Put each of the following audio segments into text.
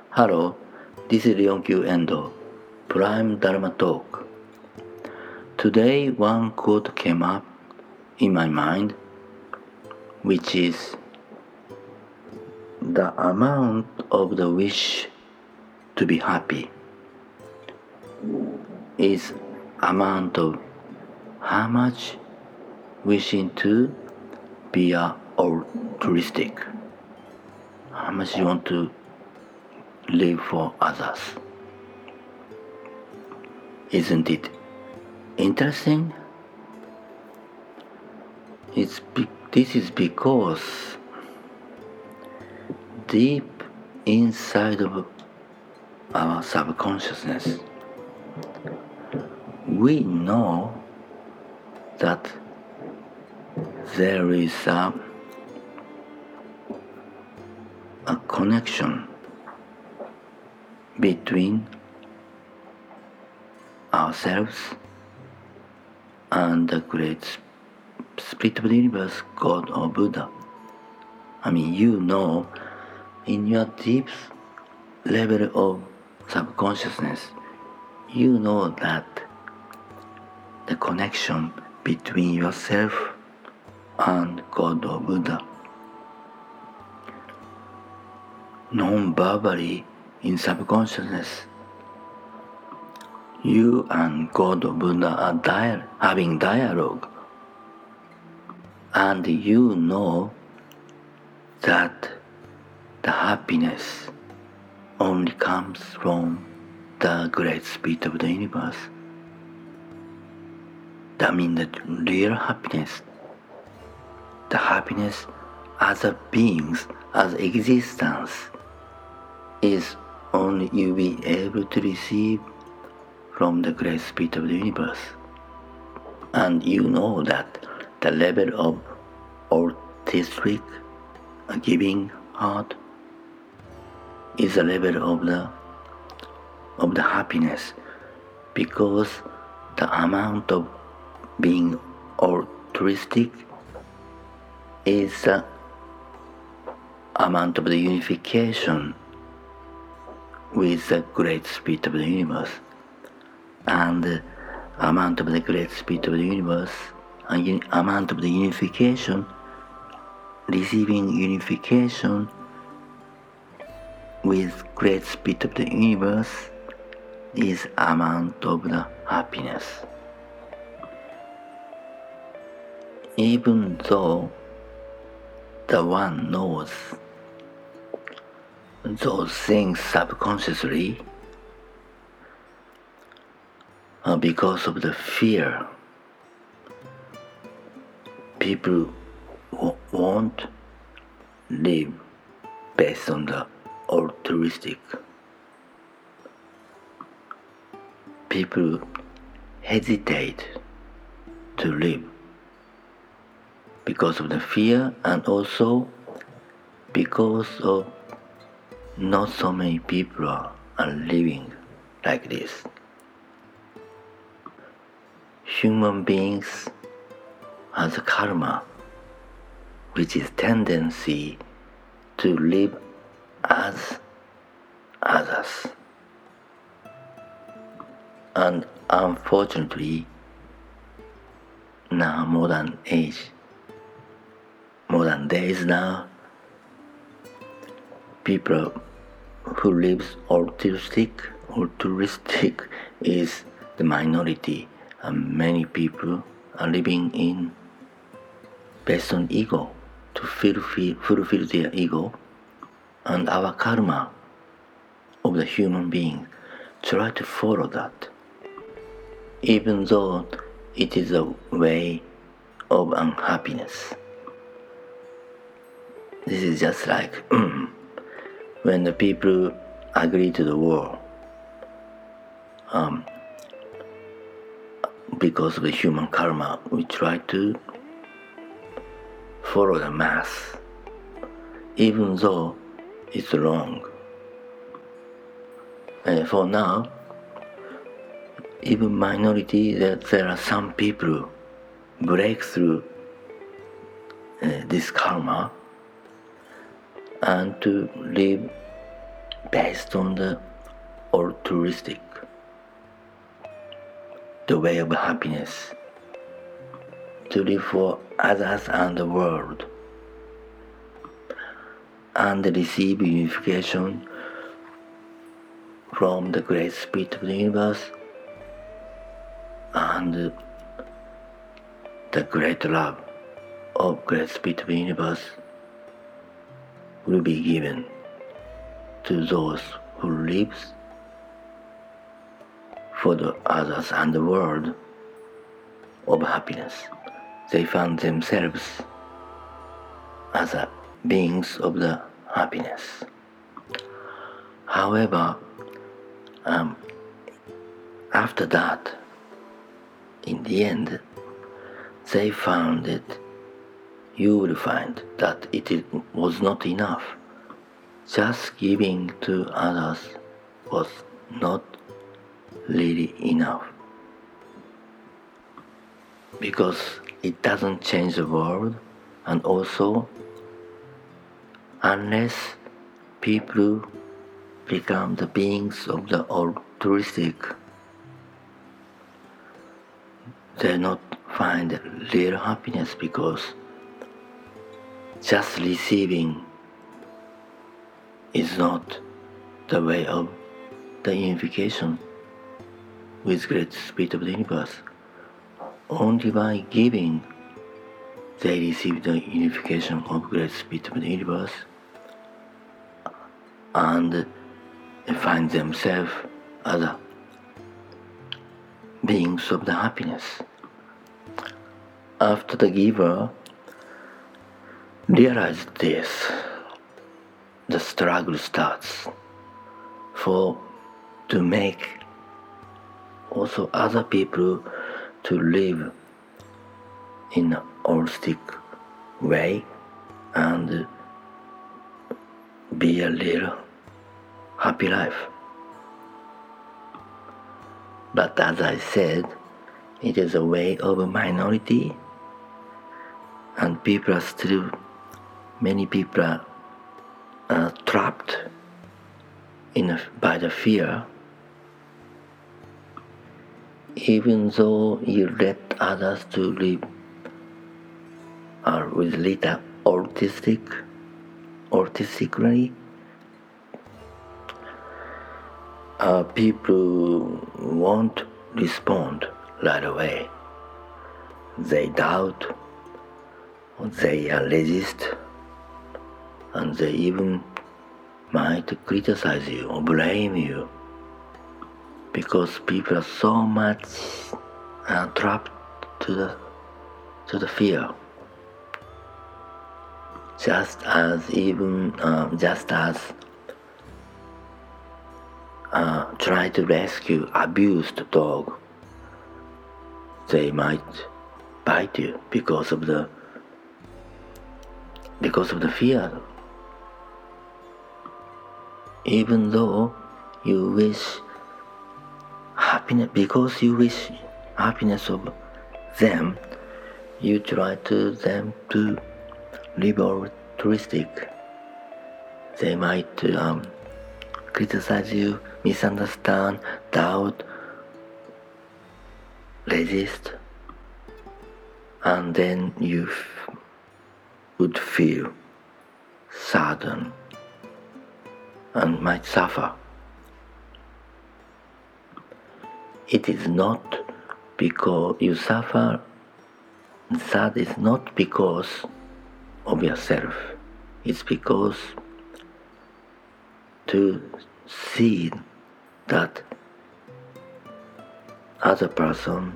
Hello, this is Ryonkyu Endo, Prime Dharma Talk. Today one quote came up in my mind, which is the amount of the wish to be happy is amount of how much wishing to be altruistic, how much you want to live for others. Isn't it interesting? This is because deep inside of our subconsciousness, we know that there is a connection between ourselves and the great spirit of the universe, God or Buddha. You know, in your deep level of subconsciousness, you know that the connection between yourself and God or Buddha, non-verbally in subconsciousness, you and God or Buddha are having dialogue, and you know that the happiness only comes from the great spirit of the universe. That means that real happiness, the happiness as a beings, as existence, is only you be able to receive from the great spirit of the universe. And you know that the level of altruistic giving heart is a level of the happiness, because the amount of being altruistic is the amount of the unification with the great spirit of the universe, and the amount of the great spirit of the universe and amount of the unification, receiving unification with great spirit of the universe is amount of the happiness. Even though the one knows those things subconsciously, because of the fear, people won't live based on the altruistic. People hesitate to live because of the fear, and also because of not so many people are living like this. Human beings has a karma, which is tendency to live as others. And unfortunately, now modern days now, people who lives altruistic is the minority, and many people are living in based on ego, to fulfill their ego, and our karma of the human being try to follow that, even though it is a way of unhappiness. This is just like when the people agree to the war, because of the human karma, we try to follow the mass, even though it's wrong. And for now, even minority, that there are some people break through this karma and to live based on the altruistic, the way of happiness, to live for others and the world, and receive unification from the great spirit of the universe and the great love of great spirit of the universe will be given to those who lives for the others and the world of happiness. They found themselves as beings of the happiness. However, after that, in the end, they found that you will find that it was not enough. Just giving to others was not really enough, because it doesn't change the world, and also unless people become the beings of the altruistic, they not find real happiness, because just receiving is not the way of the unification with great spirit of the universe. Only by giving they receive the unification of great spirit of the universe and find themselves as beings of the happiness. After the giver realizes this, the struggle starts to make also other people to live in a holistic way and be a real happy life. But as I said, it is a way of a minority, and many people are trapped by the fear. Even though you let others to live with little artistically, people won't respond right away. They doubt, they resist, and they even might criticize you or blame you, because people are so much trapped to the fear. Just as try to rescue abused dog, they might bite you because of the fear. Even though you wish happiness, because you wish happiness of them, you try them to live altruistic. They might criticize you, misunderstand, doubt, resist, and then you would feel saddened and might suffer. It is not because you suffer, sad is not because of yourself. It's because to see that other person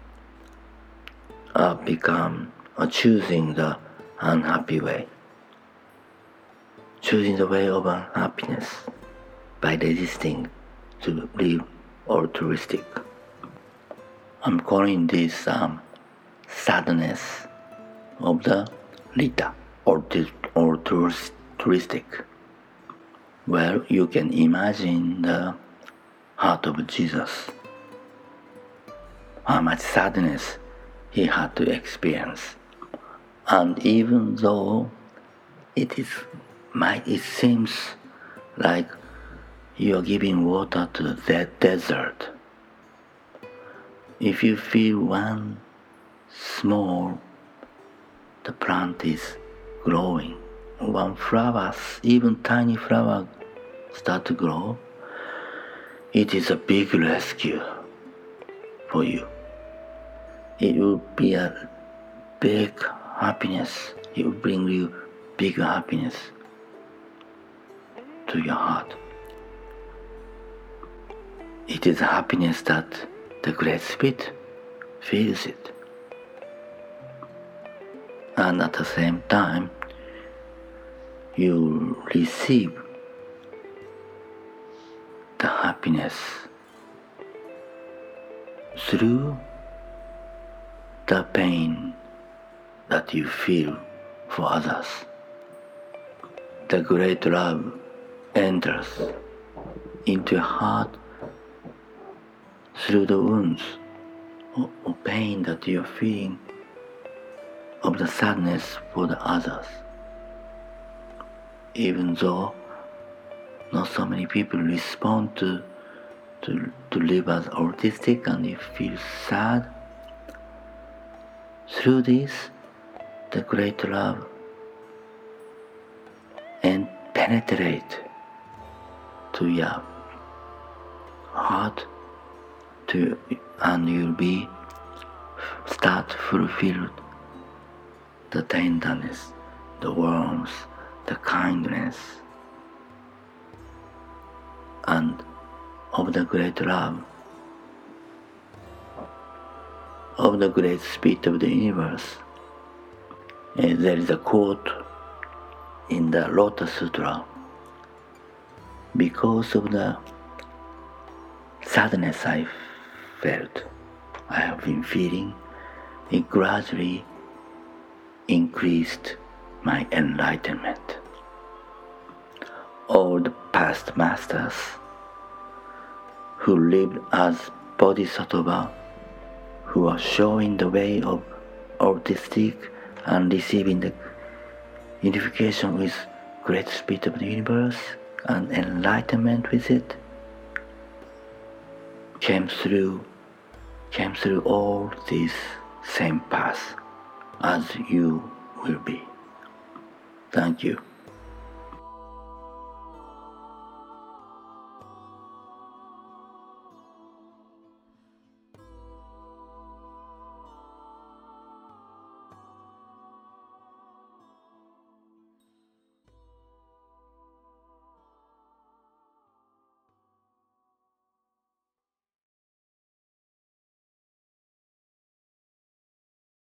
choosing the unhappy way, choosing the way of unhappiness by resisting to live altruistic. I'm calling this sadness of the Rita, altruistic. Well, you can imagine the heart of Jesus, how much sadness he had to experience. And even though it seems like You are giving water to that desert. If you feel one small, the plant is growing. One flower, even tiny flower, start to grow. It is a big rescue for you. It will be a big happiness. It will bring you big happiness to your heart. It is happiness that the Great Spirit feels it. And at the same time, you receive the happiness through the pain that you feel for others. The great love enters into your heart through the wounds or pain that you are feeling of the sadness for the others. Even though not so many people respond to live as autistic and you feel sad, through this, the great love and penetrate to your heart, and you'll be start fulfilled the tenderness, the warmth, the kindness, and of the great love of the great spirit of the universe. There is a quote in the Lotus Sutra. Because of the sadness I have been feeling, it gradually increased my enlightenment. All the past masters who lived as bodhisattva, who are showing the way of autistic and receiving the unification with great spirit of the universe and enlightenment with it, came through all these same paths as you will be. Thank you.